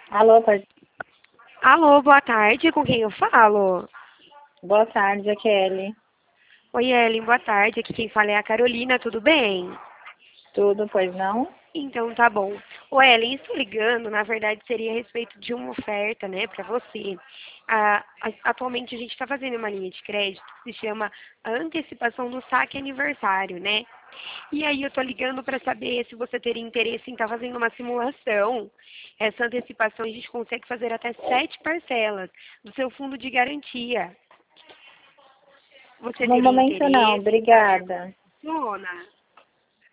Alô, pode... Alô, boa tarde, com quem eu falo? Boa tarde, é Kelly. Oi, Ellen, boa tarde. Aqui quem fala é a Carolina, tudo bem? Tudo, pois não? Então tá bom. Ô, Ellen, estou ligando, na verdade seria a respeito de uma oferta, né, para você. Atualmente a gente está fazendo uma linha de crédito que se chama a antecipação do saque aniversário, né? E aí eu tô ligando para saber se você teria interesse em estar fazendo uma simulação. Essa antecipação a gente consegue fazer até 7 parcelas do seu fundo de garantia. Você No teria momento não, interesse em saber como obrigada. funciona?